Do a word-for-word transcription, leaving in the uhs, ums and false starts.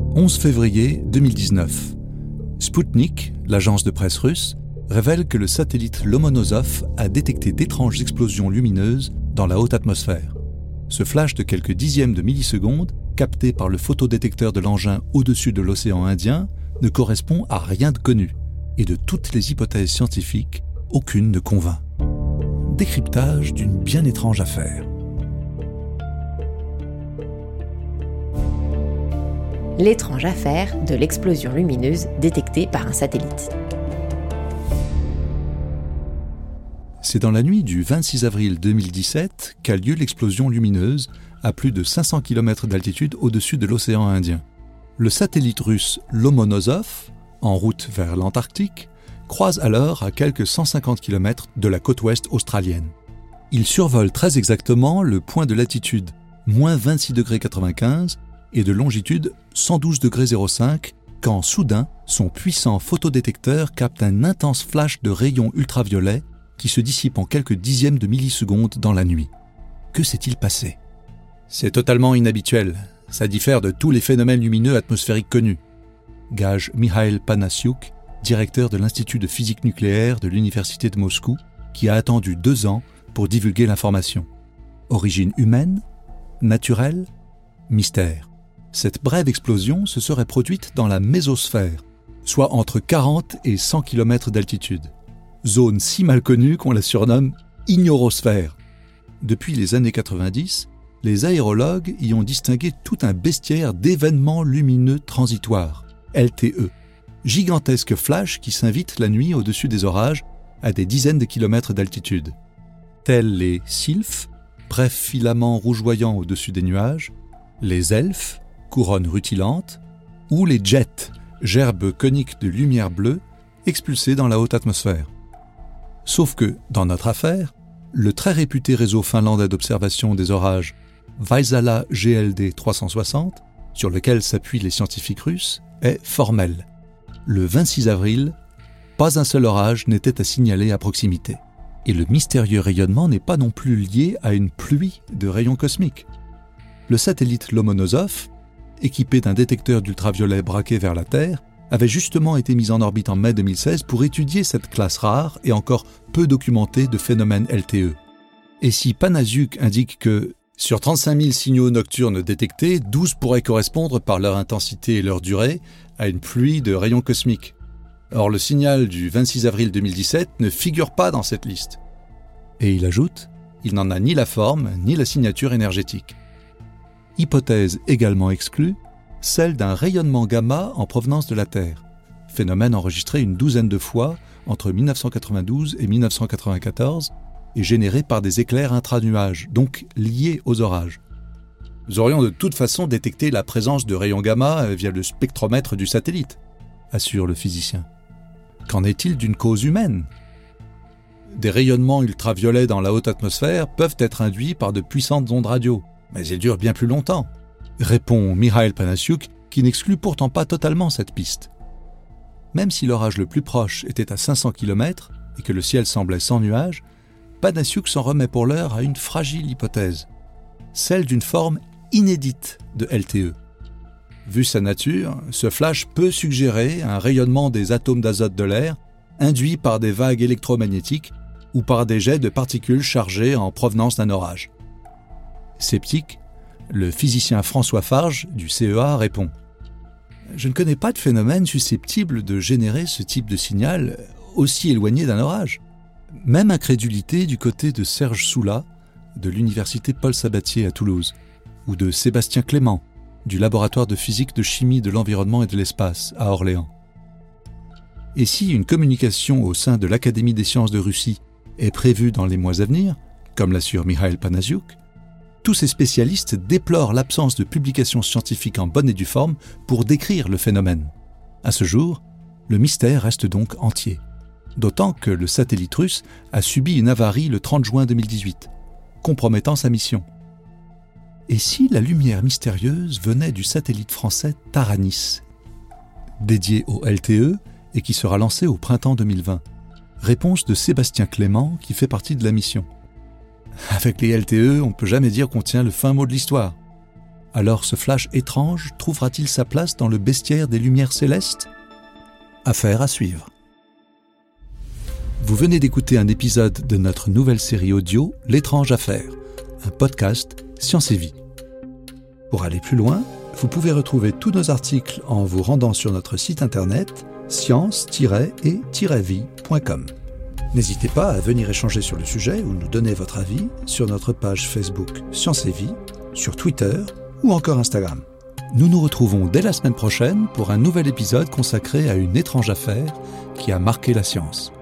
onze février deux mille dix-neuf. Sputnik, l'agence de presse russe, révèle que le satellite Lomonosov a détecté d'étranges explosions lumineuses dans la haute atmosphère. Ce flash de quelques dixièmes de millisecondes, capté par le photodétecteur de l'engin au-dessus de l'océan Indien, ne correspond à rien de connu. Et de toutes les hypothèses scientifiques, aucune ne convainc. Décryptage d'une bien étrange affaire. L'étrange affaire de l'explosion lumineuse détectée par un satellite. C'est dans la nuit du vingt-six avril deux mille dix-sept qu'a lieu l'explosion lumineuse à plus de cinq cents kilomètres d'altitude au-dessus de l'océan Indien. Le satellite russe Lomonosov, en route vers l'Antarctique, croise alors à quelques cent cinquante kilomètres de la côte ouest australienne. Il survole très exactement le point de latitude moins vingt-six degrés quatre-vingt-quinze et de longitude cent douze degrés zéro cinq quand soudain son puissant photodétecteur capte un intense flash de rayons ultraviolets qui se dissipe en quelques dixièmes de millisecondes dans la nuit. Que s'est-il passé ? C'est totalement inhabituel. Ça diffère de tous les phénomènes lumineux atmosphériques connus, gage Mikhail Panassiuk, directeur de l'Institut de physique nucléaire de l'Université de Moscou, qui a attendu deux ans pour divulguer l'information. Origine humaine ? Naturelle ? Mystère. Cette brève explosion se serait produite dans la mésosphère, soit entre quarante et cent kilomètres d'altitude. Zone si mal connue qu'on la surnomme ignorosphère. Depuis les années quatre-vingt-dix, les aérologues y ont distingué tout un bestiaire d'événements lumineux transitoires, L T E, gigantesques flashs qui s'invitent la nuit au-dessus des orages à des dizaines de kilomètres d'altitude. Tels les sylphes, brefs filaments rougeoyants au-dessus des nuages, les elfes, couronnes rutilantes, ou les jets, gerbes coniques de lumière bleue expulsées dans la haute atmosphère. Sauf que, dans notre affaire, le très réputé réseau finlandais d'observation des orages Vaisala G L D trois cent soixante, sur lequel s'appuient les scientifiques russes, est formel. Le vingt-six avril, pas un seul orage n'était à signaler à proximité. Et le mystérieux rayonnement n'est pas non plus lié à une pluie de rayons cosmiques. Le satellite Lomonosov, équipé d'un détecteur d'ultraviolets braqué vers la Terre, avait justement été mis en orbite en mai deux mille seize pour étudier cette classe rare et encore peu documentée de phénomènes L T E. Et si Panassiuk indique que, sur trente-cinq mille signaux nocturnes détectés, douze pourraient correspondre par leur intensité et leur durée à une pluie de rayons cosmiques. Or, le signal du vingt-six avril deux mille dix-sept ne figure pas dans cette liste. Et il ajoute, il n'en a ni la forme ni la signature énergétique. Hypothèse également exclue, celle d'un rayonnement gamma en provenance de la Terre, phénomène enregistré une douzaine de fois entre dix-neuf cent quatre-vingt-douze et dix-neuf cent quatre-vingt-quatorze et généré par des éclairs intranuages, donc liés aux orages. Nous aurions de toute façon détecté la présence de rayons gamma via le spectromètre du satellite, assure le physicien. Qu'en est-il d'une cause humaine ? Des rayonnements ultraviolets dans la haute atmosphère peuvent être induits par de puissantes ondes radio, mais ils durent bien plus longtemps, répond Mikhail Panassiuk, qui n'exclut pourtant pas totalement cette piste. Même si l'orage le plus proche était à cinq cents kilomètres et que le ciel semblait sans nuages, Panassiuk s'en remet pour l'heure à une fragile hypothèse, celle d'une forme inédite de L T E. Vu sa nature, ce flash peut suggérer un rayonnement des atomes d'azote de l'air induit par des vagues électromagnétiques ou par des jets de particules chargées en provenance d'un orage. Sceptique, le physicien François Farge du C E A répond « Je ne connais pas de phénomène susceptible de générer ce type de signal aussi éloigné d'un orage. » Même incrédulité du côté de Serge Soula, de l'université Paul Sabatier à Toulouse, ou de Sébastien Clément, du laboratoire de physique de chimie de l'environnement et de l'espace à Orléans. Et si une communication au sein de l'Académie des sciences de Russie est prévue dans les mois à venir, comme l'assure Mikhail Panassiuk, tous ces spécialistes déplorent l'absence de publications scientifiques en bonne et due forme pour décrire le phénomène. À ce jour, le mystère reste donc entier. D'autant que le satellite russe a subi une avarie le trente juin deux mille dix-huit, compromettant sa mission. Et si la lumière mystérieuse venait du satellite français Taranis, dédié au L T E et qui sera lancé au printemps deux mille vingt? Réponse de Sébastien Clément, qui fait partie de la mission. Avec les L T E, on ne peut jamais dire qu'on tient le fin mot de l'histoire. Alors ce flash étrange trouvera-t-il sa place dans le bestiaire des lumières célestes ? Affaire à suivre. Vous venez d'écouter un épisode de notre nouvelle série audio L'étrange affaire, un podcast Science et Vie. Pour aller plus loin, vous pouvez retrouver tous nos articles en vous rendant sur notre site internet science tiret et tiret vie point com. N'hésitez pas à venir échanger sur le sujet ou nous donner votre avis sur notre page Facebook Science et Vie, sur Twitter ou encore Instagram. Nous nous retrouvons dès la semaine prochaine pour un nouvel épisode consacré à une étrange affaire qui a marqué la science.